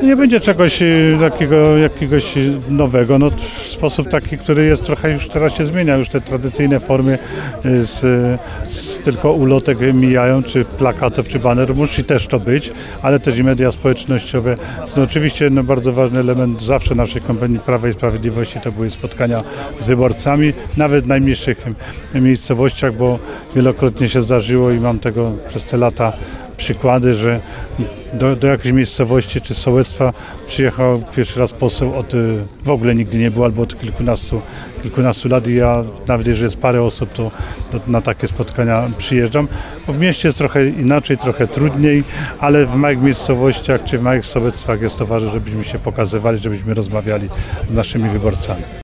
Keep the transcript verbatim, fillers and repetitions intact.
Nie będzie czegoś y, takiego, jakiegoś nowego, no w sposób taki, który jest trochę już teraz się zmienia, już te tradycyjne formy y, z, z tylko ulotek mijają, czy plakatów, czy banerów, musi też to być, ale też i media społecznościowe są oczywiście no, bardzo ważny element zawsze naszej kampanii Prawa i Sprawiedliwości, to były spotkania z wyborcami, nawet w najmniejszych miejscowościach, bo wielokrotnie się zdarzyło i mam tego przez te lata przykłady, że do, do jakiejś miejscowości czy sołectwa przyjechał pierwszy raz poseł od w ogóle nigdy nie było albo od kilkunastu, kilkunastu lat i ja nawet jeżeli jest parę osób, to do, na takie spotkania przyjeżdżam. Bo w mieście jest trochę inaczej, trochę trudniej, ale w małych miejscowościach czy w małych sołectwach jest to ważne, żebyśmy się pokazywali, żebyśmy rozmawiali z naszymi wyborcami.